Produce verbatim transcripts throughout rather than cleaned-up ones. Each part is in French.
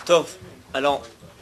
Tov, alors,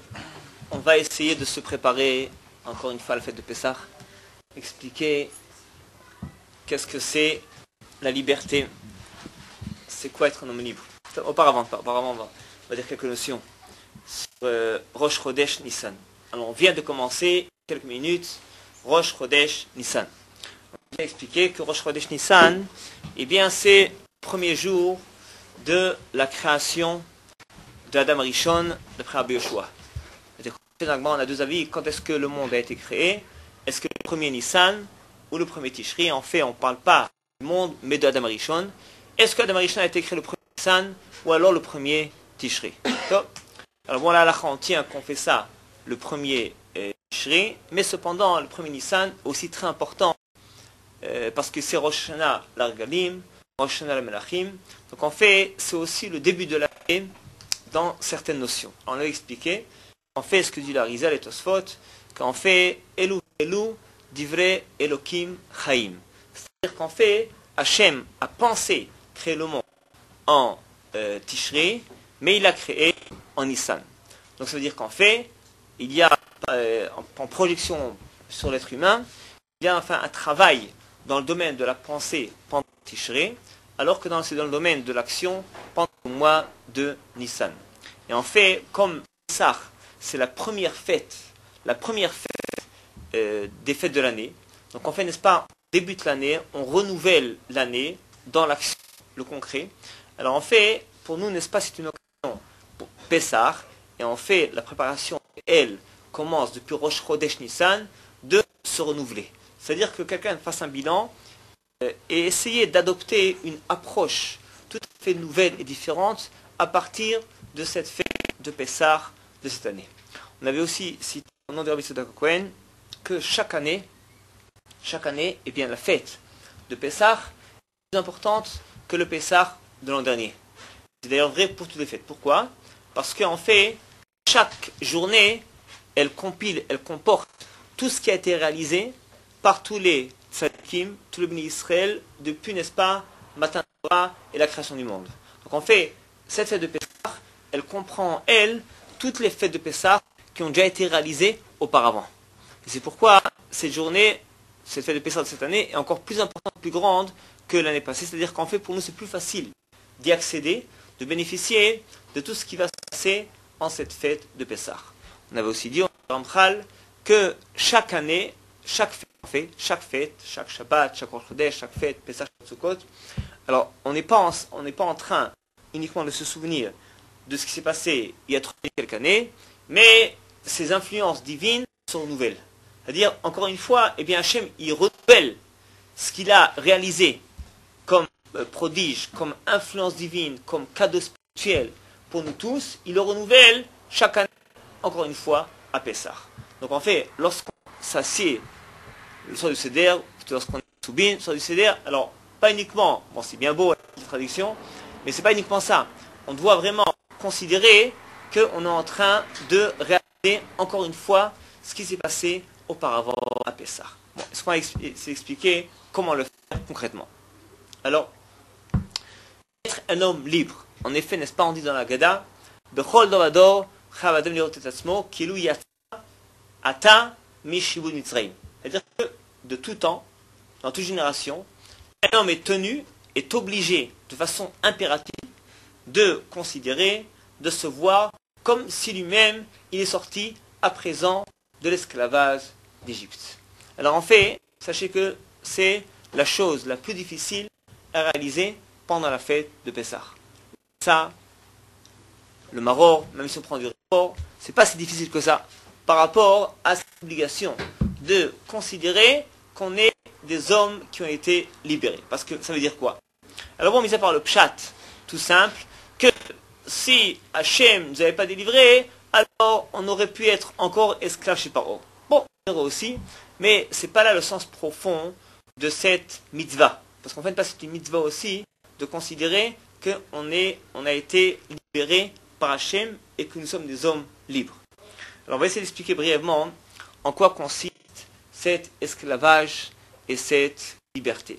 on va essayer de se préparer, encore une fois, à la fête de Pessah, expliquer qu'est-ce que c'est la liberté, c'est quoi être un homme libre. Auparavant, auparavant on, va, on va dire quelques notions sur euh, Rosh Chodesh Nissan. Alors, on vient de commencer, quelques minutes, Rosh Chodesh Nissan. On va expliquer que Rosh Chodesh Nissan, eh bien, c'est le premier jour de la création de Adam Rishon, d'après Rabbi Yoshua. On a deux avis, quand est-ce que le monde a été créé? Est-ce que le premier Nissan ou le premier Tishri? En fait, on ne parle pas du monde, mais de Adam Rishon. Est-ce que Adam Rishon a été créé le premier Nissan ou alors le premier Tishri? Alors bon, là, là, on tient qu'on fait ça le premier euh, Tishri, mais cependant, le premier Nissan, aussi très important, euh, parce que c'est Rosh Hashanah l'Argalim, Rosh Hashanah l'Melachim. Donc en fait, c'est aussi le début de l'année dans certaines notions. On l'a expliqué. En fait, ce que dit la Rizal et Tosfot, qu'en fait, Elou, Elou, Divrei Elokim Chaim. C'est-à-dire qu'en fait, Hachem a pensé créer le monde en euh, Tishri, mais il l'a créé en Nissan. Donc ça veut dire qu'en fait, il y a, euh, en, en projection sur l'être humain, il y a enfin un travail dans le domaine de la pensée pendant Tishri, alors que dans, c'est dans le domaine de l'action pendant le mois de Nissan. Et en fait, comme Pessah, c'est la première fête, la première fête euh, des fêtes de l'année. Donc en fait, n'est-ce pas, on débute l'année, on renouvelle l'année dans l'action, le concret. Alors en fait, pour nous, n'est-ce pas, c'est une occasion pour Pessah, et en fait, la préparation, elle, commence depuis Rosh Chodesh Nissan, de se renouveler. C'est-à-dire que quelqu'un fasse un bilan euh, et essayer d'adopter une approche tout à fait nouvelle et différente à partir de cette fête de Pessah de cette année. On avait aussi cité au nom de Rabbi Tzedek Cohen que chaque année, chaque année, eh bien, la fête de Pessah est plus importante que le Pessah de l'an dernier. C'est d'ailleurs vrai pour toutes les fêtes. Pourquoi? Parce qu'en fait, chaque journée, elle compile, elle comporte tout ce qui a été réalisé par tous les tzadikim, tous les bénis Israël, depuis, n'est-ce pas, Matan Torah et la création du monde. Donc en fait, cette fête de Pessah, elle comprend, elle, toutes les fêtes de Pessah qui ont déjà été réalisées auparavant. Et c'est pourquoi cette journée, cette fête de Pessah de cette année, est encore plus importante, plus grande que l'année passée. C'est-à-dire qu'en fait, pour nous, c'est plus facile d'y accéder, de bénéficier de tout ce qui va se passer en cette fête de Pessah. On avait aussi dit, en Ramchal, que chaque année, chaque fête, chaque fête, chaque Shabbat, chaque Rosh Chodesh, chaque fête, Pessah, Sukkot, alors on n'est pas, on n'est pas en train uniquement de se souvenir de ce qui s'est passé il y a quelques années, mais ces influences divines sont nouvelles. C'est-à-dire, encore une fois, eh bien, Hachem, il renouvelle ce qu'il a réalisé comme euh, prodige, comme influence divine, comme cadeau spirituel pour nous tous, il le renouvelle chaque année, encore une fois, à Pessah. Donc en fait, lorsqu'on s'assied le soir du Seder, lorsqu'on est soubine, le soir du Seder, alors, pas uniquement, bon, c'est bien beau, la traduction, mais c'est pas uniquement ça. On doit vraiment considérer qu'on est en train de réaliser encore une fois ce qui s'est passé auparavant à Pessah. Bon, est-ce qu'on va s'est expliquer comment le faire concrètement? Alors, être un homme libre. En effet, n'est-ce pas, on dit dans la Gada, Bechol dovador chavadem lirot et atzmo kilu yatsa ata mishibud mitzrayim. C'est-à-dire que de tout temps, dans toute génération, un homme est tenu, est obligé de façon impérative de considérer, de se voir comme si lui-même, il est sorti à présent de l'esclavage d'Égypte. Alors en fait, sachez que c'est la chose la plus difficile à réaliser pendant la fête de Pessah. Ça, le maror, même si on prend du rapport, c'est pas si difficile que ça par rapport à cette obligation de considérer qu'on est des hommes qui ont été libérés. Parce que ça veut dire quoi? Alors bon, mis à part le pshat, tout simple, que si Hachem ne nous avait pas délivré, alors on aurait pu être encore esclave chez Paro. Bon, on dirait aussi, mais c'est pas là le sens profond de cette mitzvah. Parce qu'en fait, c'est une mitzvah aussi de considérer qu'on est, on a été libéré par Hachem et que nous sommes des hommes libres. Alors on va essayer d'expliquer brièvement en quoi consiste cet esclavage et cette liberté.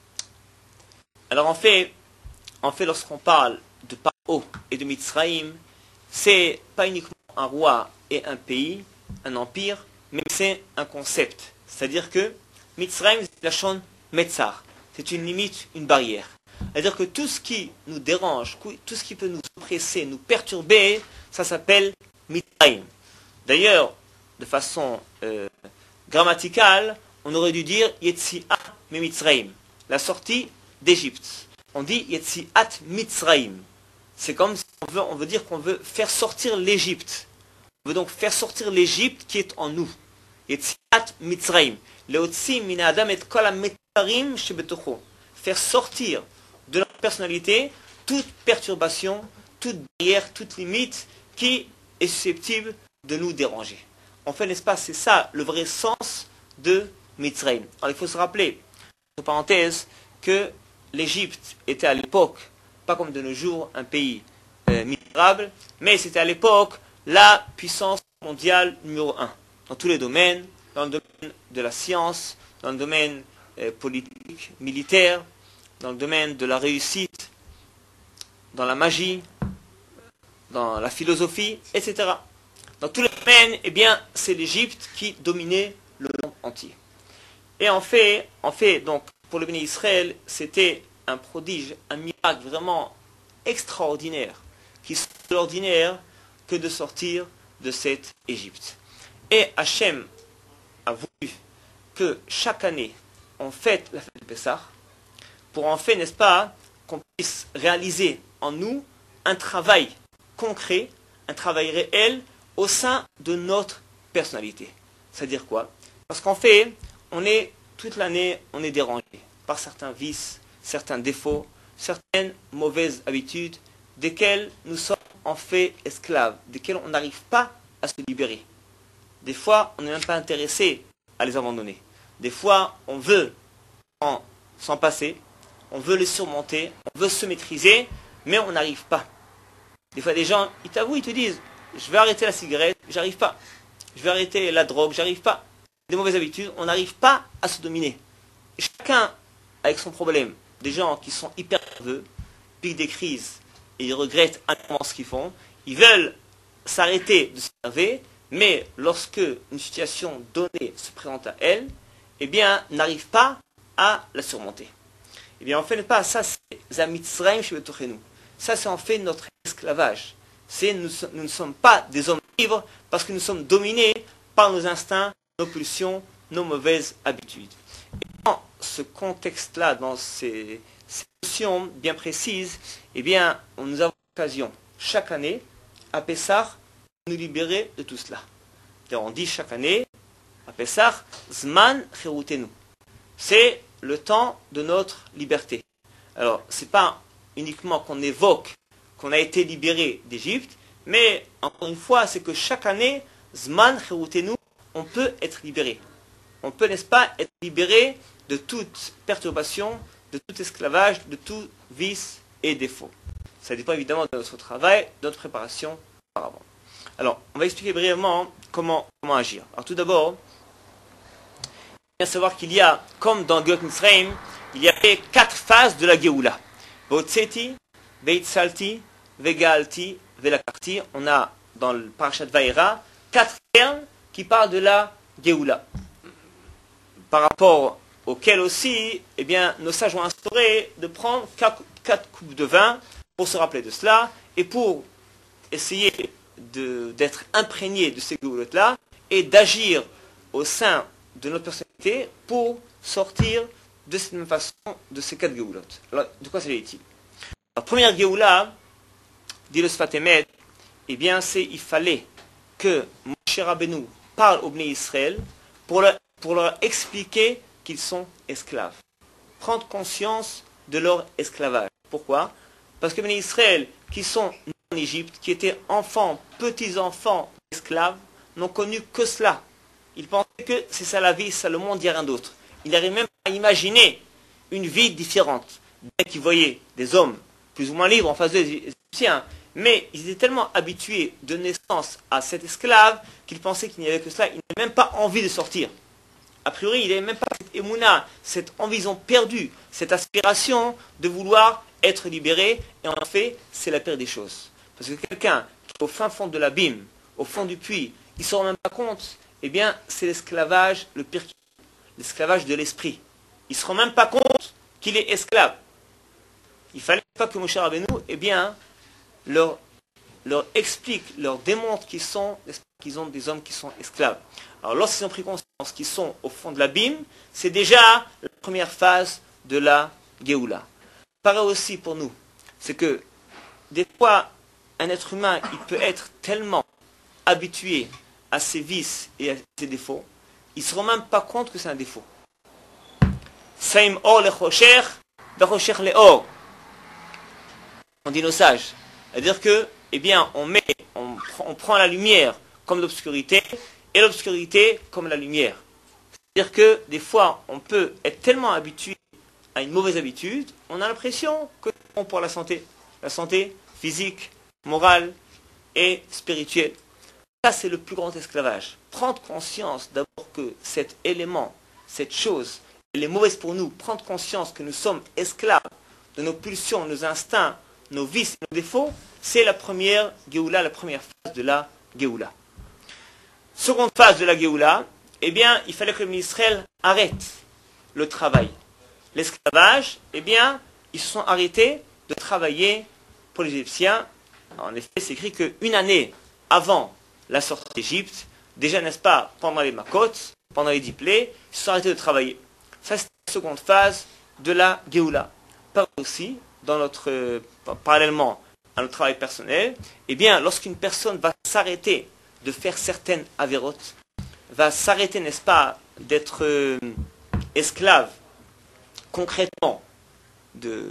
Alors en fait, en fait lorsqu'on parle de Paro et de Mitzraïm, c'est pas uniquement un roi et un pays, un empire, mais c'est un concept. C'est-à-dire que Mitzrayim, c'est la chon Metzar. C'est une limite, une barrière. C'est-à-dire que tout ce qui nous dérange, tout ce qui peut nous oppresser, nous perturber, ça s'appelle Mitzrayim. D'ailleurs, de façon euh, grammaticale, on aurait dû dire Yetziat me Mitzrayim, la sortie d'Égypte. On dit Yetziat Mitzrayim. C'est comme si on veut, on veut dire qu'on veut faire sortir l'Égypte. On veut donc faire sortir l'Égypte qui est en nous. Yetziat Mitzrayim. Leotzi min adam et kol ha-mitzarim shebetocho. Faire sortir de notre personnalité toute perturbation, toute barrière, toute limite qui est susceptible de nous déranger. En fait, n'est-ce pas, c'est ça le vrai sens de Mitzrayim. Alors il faut se rappeler, entre parenthèses, que l'Égypte était à l'époque, pas comme de nos jours, un pays euh, misérable, mais c'était à l'époque la puissance mondiale numéro un, dans tous les domaines, dans le domaine de la science, dans le domaine euh, politique, militaire, dans le domaine de la réussite, dans la magie, dans la philosophie, et cetera. Dans tous les domaines, eh bien, c'est l'Égypte qui dominait le monde entier. Et en fait, en fait, donc, pour le béni Israël, c'était un prodige, un miracle vraiment extraordinaire, qui est extraordinaire que de sortir de cette Égypte. Et Hachem a voulu que chaque année, on fête la fête de Pessah, pour en fait, n'est-ce pas, qu'on puisse réaliser en nous un travail concret, un travail réel au sein de notre personnalité. C'est-à-dire quoi? Parce qu'en fait, on est, toute l'année, on est dérangé par certains vices, certains défauts, certaines mauvaises habitudes, desquelles nous sommes en fait esclaves, desquelles on n'arrive pas à se libérer. Des fois, on n'est même pas intéressé à les abandonner. Des fois, on veut en, s'en passer, on veut les surmonter, on veut se maîtriser, mais on n'arrive pas. Des fois, des gens, ils t'avouent, ils te disent, je vais arrêter la cigarette, j'arrive pas. Je vais arrêter la drogue, j'arrive pas. Des mauvaises habitudes, on n'arrive pas à se dominer. Et chacun avec son problème. Des gens qui sont hyper nerveux, piquent des crises, et ils regrettent amèrement ce qu'ils font. Ils veulent s'arrêter de s'énerver, mais lorsque une situation donnée se présente à elle, eh bien, n'arrivent pas à la surmonter. Eh bien, en fait, pas ça, c'est Zamitzraim chez Betochenou. Ça, c'est en fait notre esclavage. C'est nous, nous ne sommes pas des hommes libres parce que nous sommes dominés par nos instincts, nos pulsions, nos mauvaises habitudes. Et dans ce contexte-là, dans ces, ces notions bien précises, eh bien, nous avons l'occasion, chaque année, à Pessah, de nous libérer de tout cela. C'est-à-dire, on dit chaque année, à Pessah, Zman Cherutenu. C'est le temps de notre liberté. Alors, ce n'est pas uniquement qu'on évoque qu'on a été libéré d'Égypte, mais encore une fois, c'est que chaque année, Zman Cherutenu, on peut être libéré. On peut, n'est-ce pas, être libéré de toute perturbation, de tout esclavage, de tout vice et défaut. Ça dépend évidemment de notre travail, de notre préparation auparavant. Alors, on va expliquer brièvement comment, comment agir. Alors tout d'abord, il faut bien savoir qu'il y a, comme dans Geout Mitzrayim, il y avait quatre phases de la Géoula. Botseti, Beitzalti, Vegalti, Velakarti. On a dans le Parashat Vaïra quatre termes qui parlent de la Géoula. Par rapport auquel aussi, eh bien, nos sages ont instauré de prendre quatre, quatre coupes de vin pour se rappeler de cela et pour essayer de, d'être imprégné de ces Géoulottes-là et d'agir au sein de notre personnalité pour sortir de cette même façon de ces quatre Géoulottes. Alors, de quoi s'agit-il? La première Géoula, dit le Sfat Emet, eh bien, c'est il fallait que Moshe Rabbeinu parle au Bnei Israël pour leur, pour leur expliquer qu'ils sont esclaves. Prendre conscience de leur esclavage. Pourquoi? Parce que les Bnei Israël qui sont nés en Égypte, qui étaient enfants, petits-enfants esclaves, n'ont connu que cela. Ils pensaient que c'est ça la vie, c'est le monde, il n'y a rien d'autre. Ils n'arrivaient même pas à imaginer une vie différente. Bien qu'ils voyaient des hommes plus ou moins libres en face des Égyptiens, mais ils étaient tellement habitués de naissance à cet esclave qu'ils pensaient qu'il n'y avait que cela. Ils n'avaient même pas envie de sortir. A priori, ils n'avaient même pas cette émouna, cette envie, ils ont perdu cette aspiration de vouloir être libérés. Et en fait, c'est la pire des choses. Parce que quelqu'un qui au fin fond de l'abîme, au fond du puits, ils ne se rendent même pas compte, eh bien, c'est l'esclavage le pire, l'esclavage de l'esprit. Ils ne se rendent même pas compte qu'il est esclave. Il fallait pas que Moshe Rabbeinu, eh bien, leur, leur explique, leur démontre qu'ils sont, qu'ils ont des hommes qui sont esclaves. Alors, lorsqu'ils ont pris conscience qu'ils sont au fond de l'abîme, c'est déjà la première phase de la Géoula. Pareil aussi pour nous, c'est que des fois, un être humain, il peut être tellement habitué à ses vices et à ses défauts, il ne se rend même pas compte que c'est un défaut. Saim or lechosher, vechosher leor. On dit nos sages. C'est-à-dire que, eh bien, on met, on, on prend la lumière comme l'obscurité et l'obscurité comme la lumière. C'est-à-dire que des fois, on peut être tellement habitué à une mauvaise habitude, on a l'impression que c'est bon pour la santé. La santé physique, morale et spirituelle. Ça, c'est le plus grand esclavage. Prendre conscience d'abord que cet élément, cette chose, elle est mauvaise pour nous. Prendre conscience que nous sommes esclaves de nos pulsions, nos instincts, nos vices et nos défauts, c'est la première Géoula, la première phase de la Géoula. Seconde phase de la Géoula, eh bien, il fallait que l'Israël arrête le travail. L'esclavage, eh bien, ils se sont arrêtés de travailler pour les Égyptiens. En effet, c'est écrit qu'une année avant la sortie d'Égypte, déjà, n'est-ce pas, pendant les Makot, pendant les dix plaies, ils se sont arrêtés de travailler. Ça, c'est la seconde phase de la Géoula. Par aussi, dans notre, euh, parallèlement à notre travail personnel, eh bien, lorsqu'une personne va s'arrêter de faire certaines avérotes, va s'arrêter, n'est-ce pas, d'être euh, esclave, concrètement, de,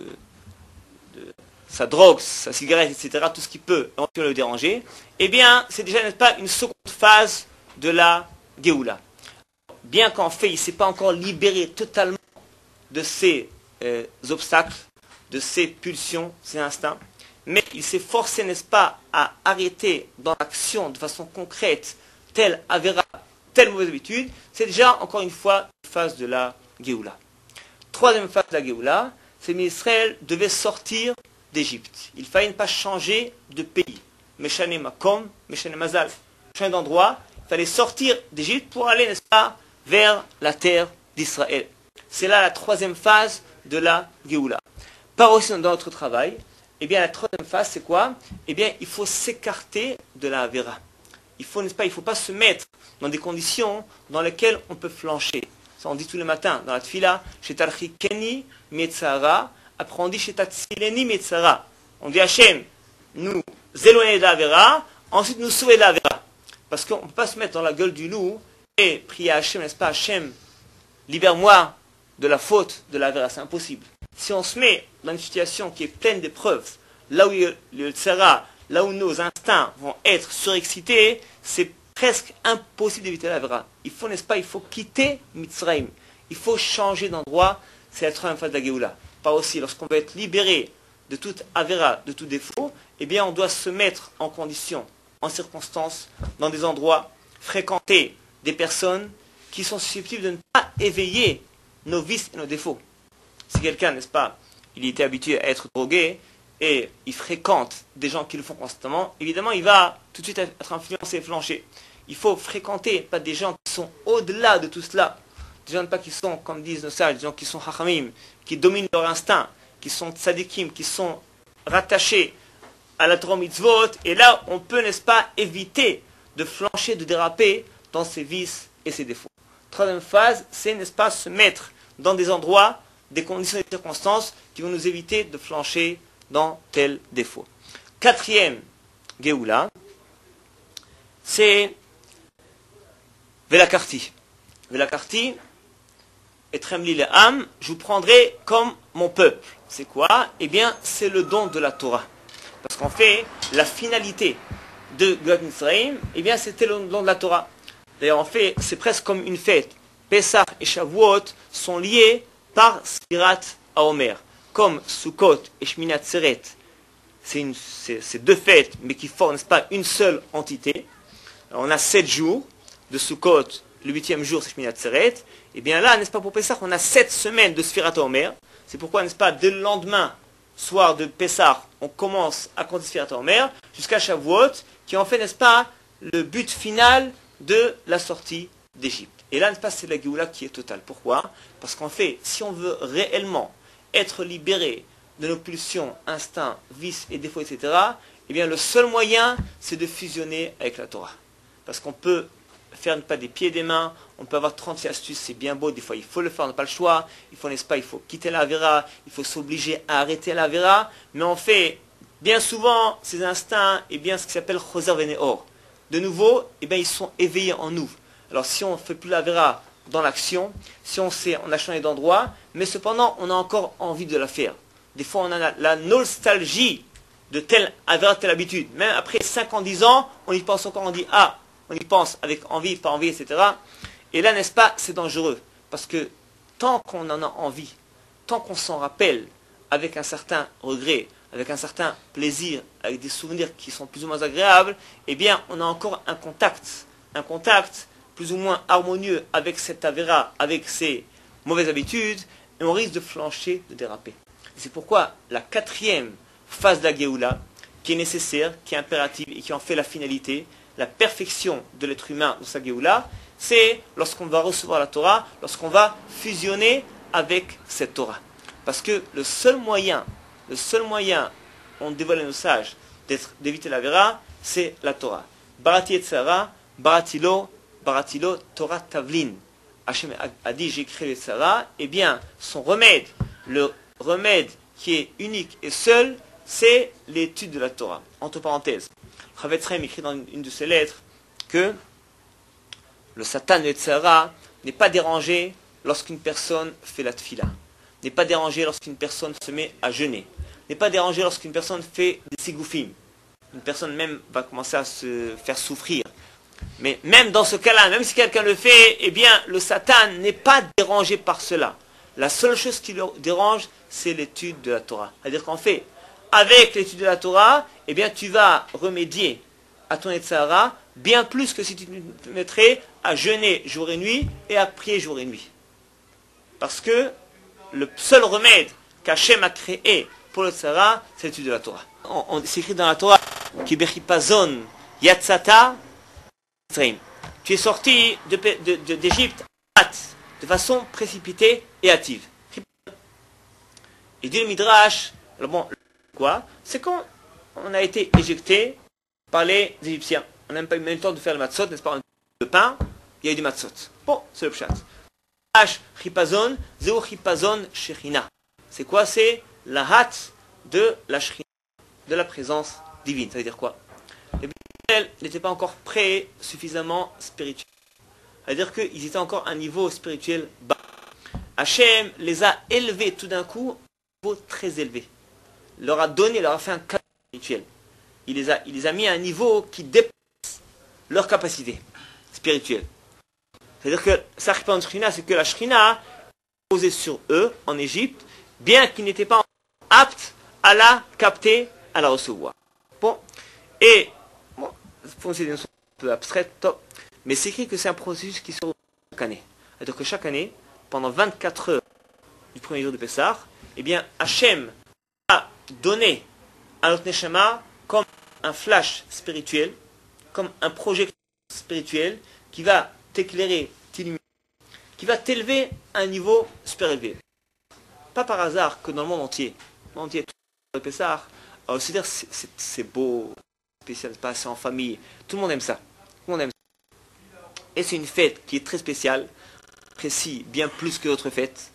de sa drogue, sa cigarette, et cetera, tout ce qui peut éventuellement le déranger, eh bien, c'est déjà, n'est-ce pas, une seconde phase de la Géoula. Bien qu'en fait, il ne s'est pas encore libéré totalement de ces euh, obstacles, de ses pulsions, ses instincts, mais il s'est forcé, n'est-ce pas, à arrêter dans l'action de façon concrète telle avéra, telle mauvaise habitude. C'est déjà, encore une fois, une phase de la Géoula. Troisième phase de la Géoula, c'est qu'Israël devait sortir d'Égypte. Il fallait ne pas changer de pays. Meshane Makom, Meshane Mazal. Changer d'endroit, il fallait sortir d'Égypte pour aller, n'est-ce pas, vers la terre d'Israël. C'est là la troisième phase de la Géoula. Par aussi dans notre travail, eh bien la troisième phase c'est quoi? Eh bien il faut s'écarter de la Avera. Il faut, n'est-ce pas, il ne faut pas se mettre dans des conditions dans lesquelles on peut flancher. Ça on dit tous les matins dans la tfila, Shetarchikeni Metzara, après on dit Shetatsileni Metzara. On dit Hachem, nous éloigner de la Avera, ensuite nous sauver de la Avera. Parce qu'on ne peut pas se mettre dans la gueule du loup et prier à Hachem, n'est-ce pas, Hachem, libère-moi de la faute de la Avera, c'est impossible. Si on se met dans une situation qui est pleine d'épreuves, là où le tsara, là où nos instincts vont être surexcités, c'est presque impossible d'éviter la Avera. Il faut, n'est-ce pas, il faut quitter Mitzrayim. Il faut changer d'endroit. C'est la troisième phase de la Géoula. Pas aussi, lorsqu'on veut être libéré de toute Avera, de tout défaut, eh bien, on doit se mettre en condition, en circonstance, dans des endroits, fréquenter des personnes qui sont susceptibles de ne pas éveiller nos vices et nos défauts. Si quelqu'un, n'est-ce pas, il était habitué à être drogué et il fréquente des gens qui le font constamment, évidemment, il va tout de suite être influencé, flanché. Il faut fréquenter pas des gens qui sont au-delà de tout cela, des gens pas qui sont, comme disent nos sages, des gens qui sont hachamim, qui dominent leur instinct, qui sont tzadikim, qui sont rattachés à la Torah mitzvot, et là, on peut, n'est-ce pas, éviter de flancher, de déraper dans ses vices et ses défauts. Troisième phase, c'est, n'est-ce pas, se mettre dans des endroits, des conditions et des circonstances qui vont nous éviter de flancher dans tel défaut. Quatrième Géoula, c'est Velakarti. Velakarti, et Tremli le Ham, je vous prendrai comme mon peuple. C'est quoi? Eh bien, c'est le don de la Torah. Parce qu'en fait, la finalité de Geulat Mitzrayim, eh bien, c'était le don de la Torah. D'ailleurs, en fait, c'est presque comme une fête. Pesach et Shavuot sont liés par Sfirat HaOmer. Comme Sukkot et Shmini Atzeret, c'est, c'est, c'est deux fêtes, mais qui forment, n'est-ce pas, une seule entité. Alors, on a sept jours de Sukkot, le huitième jour c'est Shmini Atzeret. Et bien là, n'est-ce pas, pour Pesach, on a sept semaines de Sfirat HaOmer. C'est pourquoi, n'est-ce pas, dès le lendemain soir de Pessah, on commence à compter Sfirat HaOmer, jusqu'à Shavuot, qui en fait, n'est-ce pas, le but final de la sortie d'Égypte. Et là, n'est-ce pas, c'est la Géoula qui est totale. Pourquoi? Parce qu'en fait, si on veut réellement être libéré de nos pulsions, instincts, vices et défauts, et cetera, eh bien, le seul moyen, c'est de fusionner avec la Torah. Parce qu'on peut faire, pas des pieds et des mains, on peut avoir trente-six astuces, c'est bien beau, des fois il faut le faire, on n'a pas le choix, il faut, n'est-ce pas, il faut quitter la Avera, il faut s'obliger à arrêter la Avera, mais on fait bien souvent ces instincts, et bien ce qui s'appelle Choser Veneor. De nouveau, eh bien, ils sont éveillés en nous. Alors si on ne fait plus la Avera dans l'action, si on sait, on a changé d'endroit, mais cependant on a encore envie de la faire. Des fois on a la, la nostalgie de telle Avera, telle habitude. Même après cinq ans, dix ans, on y pense encore, on dit ah, on y pense avec envie, pas envie, et cetera. Et là, n'est-ce pas, c'est dangereux. Parce que tant qu'on en a envie, tant qu'on s'en rappelle avec un certain regret, avec un certain plaisir, avec des souvenirs qui sont plus ou moins agréables, eh bien, on a encore un contact, un contact plus ou moins harmonieux avec cette Avera, avec ces mauvaises habitudes, et on risque de flancher, de déraper. C'est pourquoi la quatrième phase de la Géoula, qui est nécessaire, qui est impérative et qui en fait la finalité, la perfection de l'être humain dans sa Géoula, c'est lorsqu'on va recevoir la Torah, lorsqu'on va fusionner avec cette Torah. Parce que le seul moyen, le seul moyen, on dévoile à nos sages, d'éviter la Vera, c'est la Torah. Barati et Tzara, Baratilo, Baratilo, Torah Tavlin. Hachem a dit, j'ai créé le Tzara, eh bien, son remède, le remède qui est unique et seul, c'est l'étude de la Torah. Entre parenthèses, Chavetz Chaim écrit dans une de ses lettres que le Satan de Tzara n'est pas dérangé lorsqu'une personne fait la tfila, n'est pas dérangé lorsqu'une personne se met à jeûner, n'est pas dérangé lorsqu'une personne fait des sigoufim. Une personne même va commencer à se faire souffrir. Mais même dans ce cas-là, même si quelqu'un le fait, eh bien, le Satan n'est pas dérangé par cela. La seule chose qui le dérange, c'est l'étude de la Torah. C'est-à-dire qu'en fait, avec l'étude de la Torah, eh bien, tu vas remédier à ton Yetzirah bien plus que si tu te mettrais à jeûner jour et nuit et à prier jour et nuit. Parce que le seul remède qu'Hachem a créé pour le Yetzirah, c'est l'étude de la Torah. On, on s'écrit dans la Torah Ki bechipazon yatsata. Tu es sorti de, de, de, d'Égypte de façon précipitée et hâtive. Et dit le Midrash, bon, quoi? C'est quand on a été éjecté par les Égyptiens. On n'a même pas eu le temps de faire le matzot, n'est-ce pas? Le pain, il y a eu du matzot. Bon, c'est le pshat. Chipazon, zéo chipazon shechina. C'est quoi? C'est la hâte de la shechina, de la présence divine. Ça veut dire quoi? Les Israël n'étaient pas encore prêts suffisamment spirituels. C'est-à-dire qu'ils étaient encore à un niveau spirituel bas. Hachem les a élevés tout d'un coup à un niveau très élevé. Il leur a donné, il leur a fait un cadre spirituel. Il les a, il les a mis à un niveau qui dépasse leur capacité spirituelle. C'est-à-dire que Sarkipan Shrina, c'est que la Shrina posée sur eux en Égypte, bien qu'ils n'étaient pas aptes à la capter, à la recevoir. Bon, et bon, c'est une notion un peu abstraite, top, mais c'est écrit que c'est un processus qui se renouvelle chaque année. C'est-à-dire que chaque année, pendant vingt-quatre heures du premier jour de Pessah, eh bien, Hachem a donné à notre Neshama comme un flash spirituel, comme un projecteur spirituel qui va t'éclairer, t'illuminer, qui va t'élever à un niveau super élevé. Pas par hasard que dans le monde entier, le monde entier, tout le Pessah, alors, c'est-à-dire c'est, c'est, c'est beau, spécial, c'est passé en famille, tout le monde aime ça. Tout le monde aime ça. Et c'est une fête qui est très spéciale, précis, bien plus que d'autres fêtes.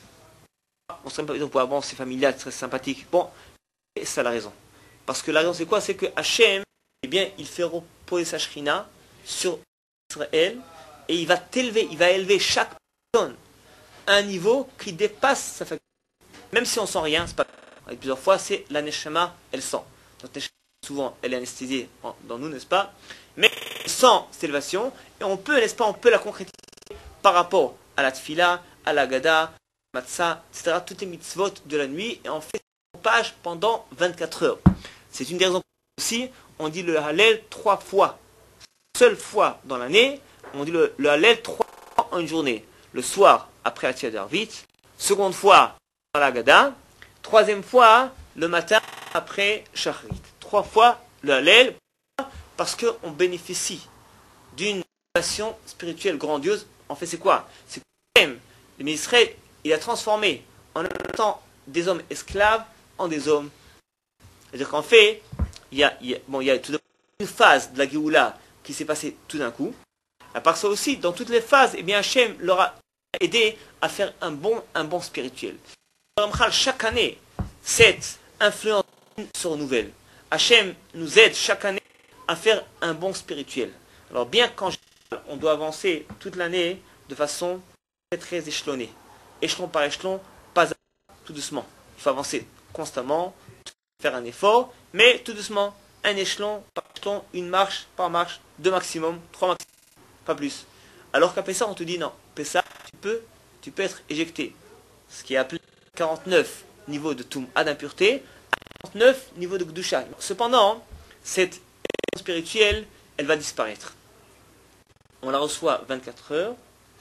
On serait pas dit pour avant, c'est familial, c'est très sympathique. Bon, et c'est ça la raison. Parce que la raison c'est quoi? C'est que Hachem, eh bien, il fait reposer sa shrina sur Israël et il va t'élever, il va élever chaque personne à un niveau qui dépasse sa faculté. Même si on sent rien, c'est pas grave. Plusieurs fois, c'est la neshama, elle sent. Notre neshama, souvent, elle est anesthésiée dans nous, n'est-ce pas? Mais elle sent cette élévation et on peut, n'est-ce pas, on peut la concrétiser par rapport à la tfila, à la gada, matzah, et cetera. Toutes les mitzvot de la nuit et on fait page pendant vingt-quatre heures. C'est une des raisons aussi, on dit le Hallel trois fois. Seule fois dans l'année, on dit le, le Hallel trois fois en une journée. Le soir, après la Tia d'Arvit. Seconde fois, dans la Gada. Troisième fois, le matin après Shacharit. Trois fois le Hallel, parce qu'on bénéficie d'une relation spirituelle grandiose. En fait, c'est quoi? C'est que le Israël, il a transformé en même temps des hommes esclaves en des hommes. C'est-à-dire qu'en fait, il y a, il y a, bon, il y a tout une phase de la Géoula qui s'est passée tout d'un coup. À part ça aussi, dans toutes les phases, eh bien, Hachem leur a aidé à faire un bon, un bon spirituel. Chaque année, cette influence se renouvelle. Hachem nous aide chaque année à faire un bon spirituel. Alors bien qu'en général, on doit avancer toute l'année de façon très très échelonnée. Échelon par échelon, pas à pas, tout doucement. Il faut avancer constamment, faire un effort, mais tout doucement, un échelon par échelon, une marche par marche, deux maximum, trois maximum, pas plus. Alors qu'à Pessah, on te dit non, Pessah, tu peux, tu peux être éjecté. Ce qui est appelé quarante-neuf niveaux de Toum'a d'impureté, quarante-neuf niveaux de Gdusha. Cependant, cette émotion spirituelle, elle va disparaître. On la reçoit vingt-quatre heures,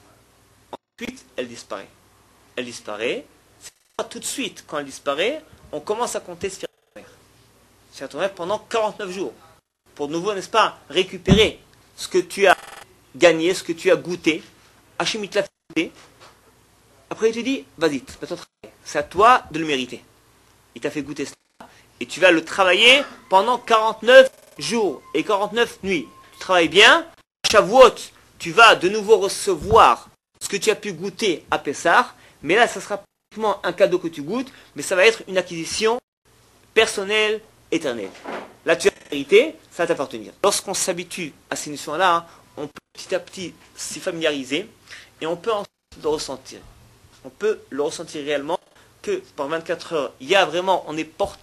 ensuite elle disparaît. Elle disparaît, c'est pas tout de suite, quand elle disparaît, on commence à compter Sfirat Omer. Sfirat Omer pendant quarante-neuf jours. Pour de nouveau, n'est-ce pas, récupérer ce que tu as gagné, ce que tu as goûté. Hachem il te l'a fait goûter. Après il te dit, vas-y, c'est à toi de le mériter. Il t'a fait goûter cela. Et tu vas le travailler pendant quarante-neuf jours et quarante-neuf nuits. Tu travailles bien. À Shavuot, tu vas de nouveau recevoir ce que tu as pu goûter à Pessah. Mais là, ça sera pratiquement un cadeau que tu goûtes. Mais ça va être une acquisition personnelle, éternelle. Là, tu as la vérité, ça va t'appartenir. Lorsqu'on s'habitue à ces notions-là, on peut petit à petit s'y familiariser. Et on peut ensuite le ressentir. On peut le ressentir réellement que pendant vingt-quatre heures, il y a vraiment, on est porté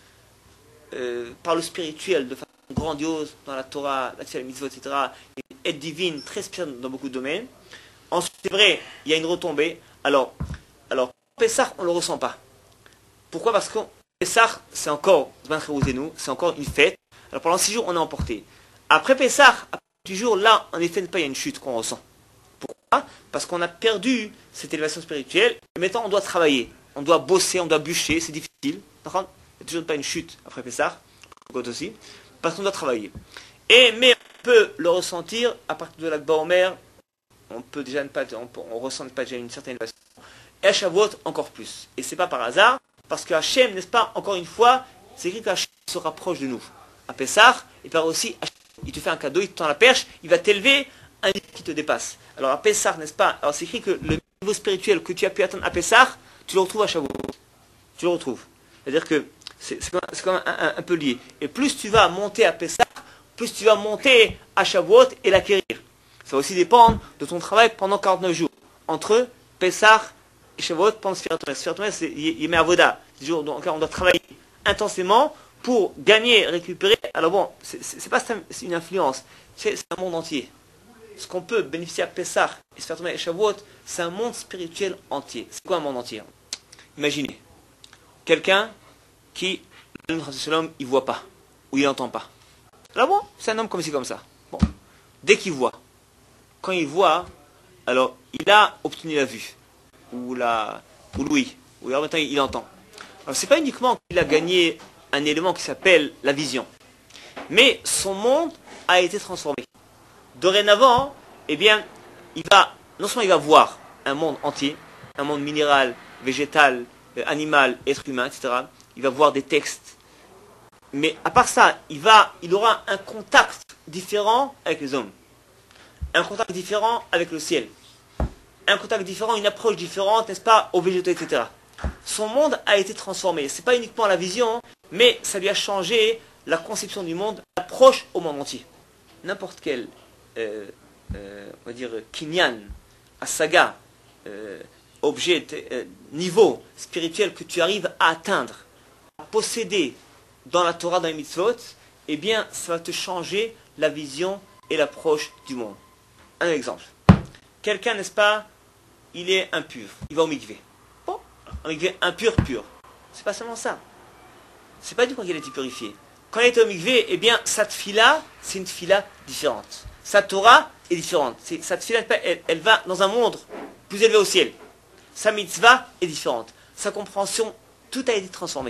euh, par le spirituel de façon grandiose dans la Torah, la Tfilah, Mitzvot, et cetera. Il y a une aide divine très spirituelle dans beaucoup de domaines. Ensuite, c'est vrai, il y a une retombée. Alors, alors Pessah, on ne le ressent pas. Pourquoi? Parce que Pessah, c'est encore, c'est encore une fête. Alors pendant six jours, on est emporté. Après Pessah, après dix jours, là, en effet, il y a une chute qu'on ressent. Pourquoi? Parce qu'on a perdu cette élévation spirituelle. Et maintenant, on doit travailler. On doit bosser, on doit bûcher, c'est difficile. Il n'y a toujours pas une chute après Pessah, aussi, parce qu'on doit travailler. Et, mais on peut le ressentir à partir de l'Akba Omer, on peut déjà ne pas, on, peut, on ressent pas déjà une certaine élévation. Et à Shavuot, encore plus. Et c'est pas par hasard, parce que Hachem, n'est-ce pas, encore une fois, c'est écrit qu'Hachem se rapproche de nous. À Pessah, il part aussi, il te fait un cadeau, il te tend la perche, il va t'élever un niveau qui te dépasse. Alors à Pessah, n'est-ce pas, alors c'est écrit que le niveau spirituel que tu as pu atteindre à Pessah, tu le retrouves à Shavuot. Tu le retrouves. C'est-à-dire que c'est, c'est quand même, c'est quand même un, un, un peu lié. Et plus tu vas monter à Pessah, plus tu vas monter à Shavuot et l'acquérir. Ça va aussi dépendre de ton travail pendant quarante-neuf jours. Entre Pessah et Shavuot, pendant Sfirat Omer. Sfirat Omer, c'est Yemei Avoda. C'est jours dans lesquels on doit travailler intensément pour gagner, récupérer. Alors bon, c'est, c'est, c'est pas c'est une influence, c'est, c'est un monde entier. Ce qu'on peut bénéficier à Pessah et Sfirat Omer et Shavuot, c'est un monde spirituel entier. C'est quoi un monde entier? Imaginez, quelqu'un qui, il ne voit pas, ou il n'entend pas. Là bon, c'est un homme comme ci, comme ça. Bon. Dès qu'il voit, quand il voit, alors il a obtenu la vue, ou la, ou l'ouïe, ou alors maintenant il entend. Alors c'est pas uniquement qu'il a gagné un élément qui s'appelle la vision, mais son monde a été transformé. Dorénavant, eh bien, il va, non seulement il va voir un monde entier, un monde minéral, végétal, euh, animal, être humain, et cetera. Il va voir des textes. Mais à part ça, il, va, il aura un contact différent avec les hommes. Un contact différent avec le ciel. Un contact différent, une approche différente, n'est-ce pas, aux végétaux, et cetera. Son monde a été transformé. Ce n'est pas uniquement la vision, mais ça lui a changé la conception du monde, l'approche au monde entier. N'importe quel, euh, euh, on va dire, kinyan, asaga, euh, objet, euh, niveau spirituel que tu arrives à atteindre, à posséder dans la Torah, dans les mitzvot, eh bien, ça va te changer la vision et l'approche du monde. Un exemple. Quelqu'un, n'est-ce pas, il est impur, il va au mikvé. Bon, un mikvé impur, pur. C'est pas seulement ça. C'est pas du tout qu'il a été purifié. Quand il est au mikvé, eh bien, sa tfila, c'est une tfila différente. Sa Torah est différente. C'est, sa tfila, elle, elle va dans un monde plus élevé au ciel. Sa mitzvah est différente. Sa compréhension, tout a été transformé.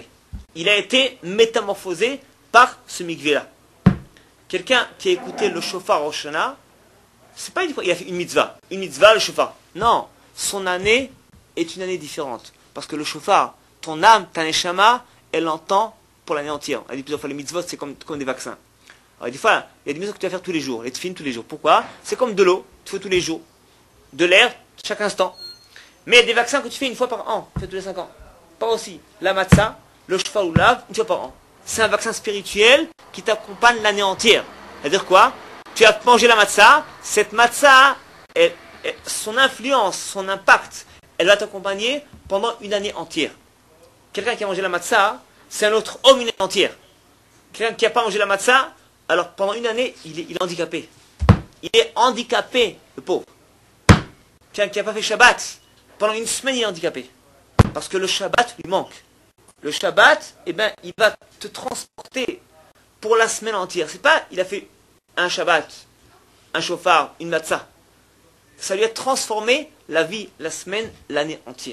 il a été métamorphosé par ce mikvé-là. Quelqu'un qui a écouté le shofar Rosh Hashanah, c'est pas une fois, il a fait une mitzvah. Une mitzvah, le shofar. Non, son année est une année différente. Parce que le shofar, ton âme, ta neshama, elle l'entend pour l'année entière. On a dit plusieurs fois, les mitzvot, c'est comme, comme des vaccins. Alors, des fois, il y a des mitzvot que tu vas faire tous les jours, les tefilin tous les jours. Pourquoi? C'est comme de l'eau, tu fais tous les jours. De l'air, chaque instant. Mais il y a des vaccins que tu fais une fois par an, tu fais tous les cinq ans. Pas aussi. La matzah, le shofar ou l'ave, une fois par an. C'est un vaccin spirituel qui t'accompagne l'année entière. C'est-à-dire quoi? Tu as mangé la matzah, cette matzah, elle, elle, son influence, son impact, elle va t'accompagner pendant une année entière. Quelqu'un qui a mangé la matzah, c'est un autre homme une année entière. Quelqu'un qui n'a pas mangé la matzah, alors pendant une année, il est, il est handicapé. Il est handicapé, le pauvre. Quelqu'un qui n'a pas fait Shabbat, pendant une semaine, il est handicapé. Parce que le Shabbat lui manque. Le Shabbat, eh ben, il va te transporter pour la semaine entière. C'est pas, il a fait un Shabbat, un shofar, une matzah. Ça lui a transformé la vie, la semaine, l'année entière.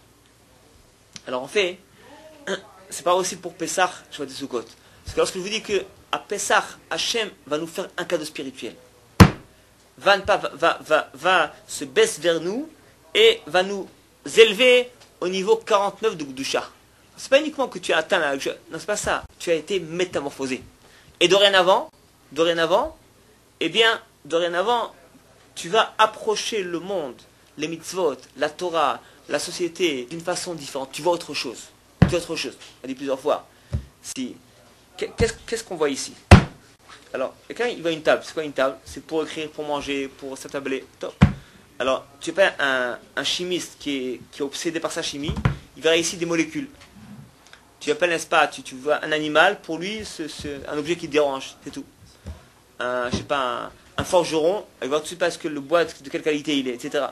Alors en fait, c'est pas aussi pour Pessah, Shabbat et Sukkot. Parce que lorsque je vous dis que à Pessah, Hachem va nous faire un cadeau spirituel. Va, va, va, va, va se baisse vers nous et va nous élever au niveau quarante-neuf de Gdusha. C'est pas uniquement que tu as atteint la... Non, c'est pas ça. Tu as été métamorphosé. Et dorénavant, dorénavant, eh bien, dorénavant, tu vas approcher le monde, les mitzvot, la Torah, la société, d'une façon différente. Tu vois autre chose. Tu vois autre chose. On a dit plusieurs fois. Si, qu'est-ce, qu'est-ce qu'on voit ici? Alors, quelqu'un, il voit une table. C'est quoi une table? C'est pour écrire, pour manger, pour s'attabler. Top. Alors, tu n'es pas un, un chimiste qui est, qui est obsédé par sa chimie. Il verra ici des molécules. Tu appelles, n'est-ce pas, tu, tu vois un animal, pour lui, c'est, c'est un objet qui te dérange, c'est tout. Un, je sais pas, un, un forgeron, il va tout de suite parce que le bois, de quelle qualité il est, et cetera.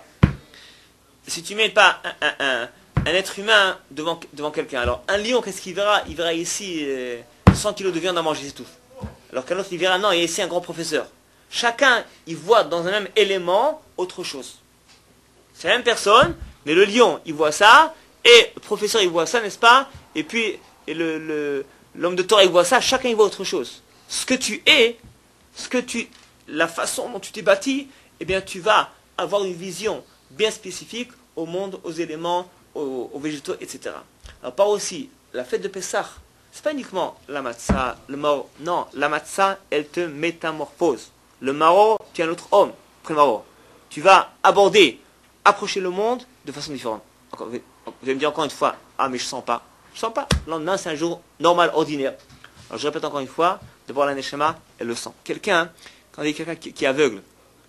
Si tu ne mets pas un, un, un, un être humain devant, devant quelqu'un, alors un lion, qu'est-ce qu'il verra? Il verra ici euh, cent kilos de viande à manger, c'est tout. Alors qu'un autre, il verra, non, il y a ici un grand professeur. Chacun, il voit dans un même élément autre chose. C'est la même personne, mais le lion, il voit ça, et le professeur, il voit ça, n'est-ce pas? Et puis, et le, le, l'homme de Torah, il voit ça, chacun, il voit autre chose. Ce que tu es, ce que tu, la façon dont tu t'es bâti, eh bien, tu vas avoir une vision bien spécifique au monde, aux éléments, aux, aux végétaux, et cetera. Alors, par aussi, la fête de Pessah, c'est pas uniquement la matzah, le maro. Non, la matzah, elle te métamorphose. Le maro, tu es un autre homme, après le maro. Tu vas aborder, approcher le monde de façon différente. Encore, vous allez me dire encore une fois, ah mais je sens pas. Je sens pas. Le lendemain, c'est un jour normal, ordinaire. Alors je répète encore une fois, d'abord la neshama, elle le sent. Quelqu'un, quand il y a quelqu'un qui, qui est aveugle,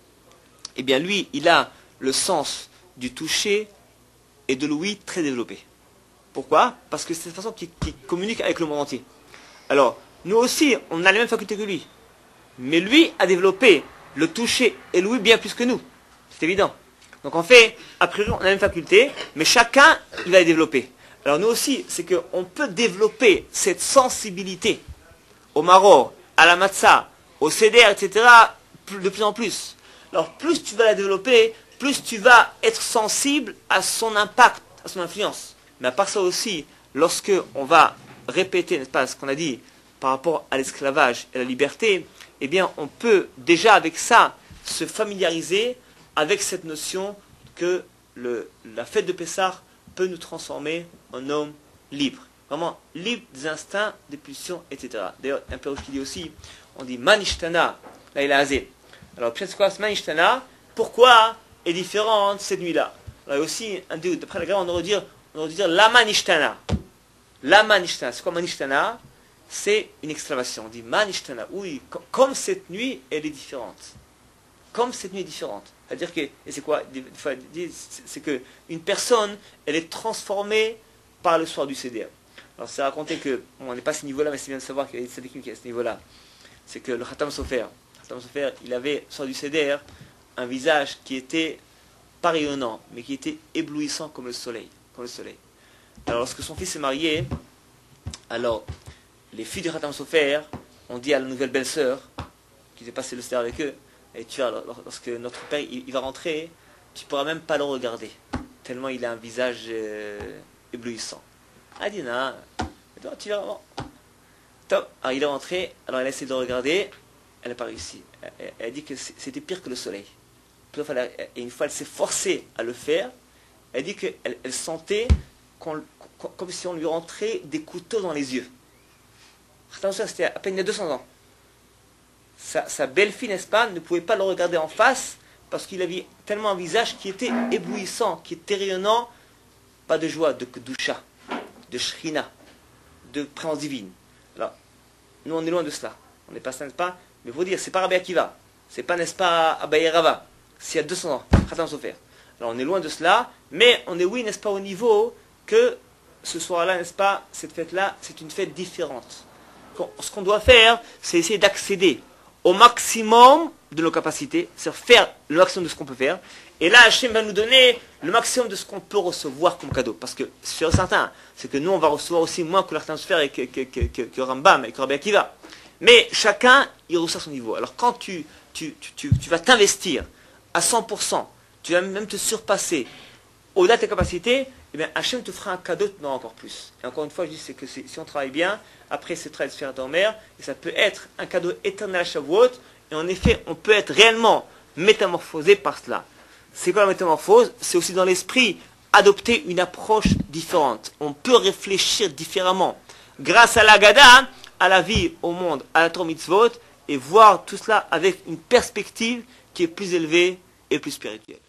eh bien lui, il a le sens du toucher et de l'ouïe très développé. Pourquoi? Parce que c'est cette façon qu'il qui communique avec le monde entier. Alors, nous aussi, on a les mêmes facultés que lui. Mais lui a développé le toucher et l'ouïe bien plus que nous. C'est évident. Donc en fait, après on a la même faculté, mais chacun, il va les développer. Alors nous aussi, c'est qu'on peut développer cette sensibilité au maror, à la matzah, au seder, et cetera, de plus en plus. Alors plus tu vas la développer, plus tu vas être sensible à son impact, à son influence. Mais à part ça aussi, lorsque on va répéter, n'est-ce pas, ce qu'on a dit par rapport à l'esclavage et à la liberté, eh bien on peut déjà avec ça se familiariser avec cette notion que le, la fête de Pessah peut nous transformer en homme libre. Vraiment libre des instincts, des pulsions, et cetera. D'ailleurs, un peu qui dit aussi, on dit Manishtana, là il a azé. Alors, c'est quoi ce Manishtana? Pourquoi est différente cette nuit-là? Alors, il y a aussi un doute. D'après la grève, on aurait dire, on aurait dire la Manishtana. La Manishtana. C'est quoi Manishtana? C'est une exclamation. On dit Manishtana. Oui, com- comme cette nuit, elle est différente. Comme cette nuit est différente. C'est-à-dire que, et c'est quoi? C'est que une personne, elle est transformée par le soir du Seder. Alors, c'est raconté que, bon, on n'est pas à ce niveau-là, mais c'est bien de savoir qu'il y a des tzadikim qui est à ce niveau-là. C'est que le Khatam Sofer, Khatam Sofer, il avait, au soir du Seder, un visage qui était pas rayonnant, mais qui était éblouissant comme le soleil. Comme le soleil. Alors, lorsque son fils s'est marié, alors, les filles du Khatam Sofer ont dit à la nouvelle belle-sœur, qui s'est passé le Seder avec eux, et tu vois, lorsque notre père il, il va rentrer, tu ne pourras même pas le regarder, tellement il a un visage euh, éblouissant. Adina, Et tu vas vraiment. Top. Alors il est rentré, alors elle a essayé de le regarder, elle n'a pas réussi. Elle, elle, elle a dit que c'était pire que le soleil. Et une fois elle s'est forcée à le faire, elle dit qu'elle elle sentait qu'on, comme si on lui rentrait des couteaux dans les yeux. Attention, c'était à peine il y a deux cents ans. Sa, sa belle-fille, n'est-ce pas, ne pouvait pas le regarder en face parce qu'il avait tellement un visage qui était éblouissant, qui était rayonnant, pas de joie, de kedusha, de shrina, de présence divine. Alors, nous on est loin de cela. On n'est pas ça, n'est-ce pas? Mais il faut dire, c'est pas Rabbi Akiva, c'est pas, n'est-ce pas, Abaye Rava, c'est il y a deux cents ans. Alors on est loin de cela, mais on est, oui, n'est-ce pas, au niveau que ce soir-là, n'est-ce pas, cette fête-là, c'est une fête différente. Ce qu'on doit faire, c'est essayer d'accéder au maximum de nos capacités, c'est-à-dire faire le maximum de ce qu'on peut faire. Et là, Hachem va nous donner le maximum de ce qu'on peut recevoir comme cadeau. Parce que, sur certains, c'est que nous, on va recevoir aussi moins que l'Artanosphère et que, que, que, que, que Rambam et que Rabbi Akiva. Mais chacun, il reçoit son niveau. Alors quand tu, tu, tu, tu, tu vas t'investir à cent pour cent, tu vas même te surpasser au-delà de tes capacités, eh bien, Hachem te fera un cadeau de donner encore plus. Et encore une fois, je dis c'est que si on travaille bien, après c'est très de faire dormir, et ça peut être un cadeau éternel à Shavuot, et en effet, on peut être réellement métamorphosé par cela. C'est quoi la métamorphose? C'est aussi dans l'esprit adopter une approche différente. On peut réfléchir différemment. Grâce à l'Agada, à la vie, au monde, à la Torah Mitzvot, et voir tout cela avec une perspective qui est plus élevée et plus spirituelle.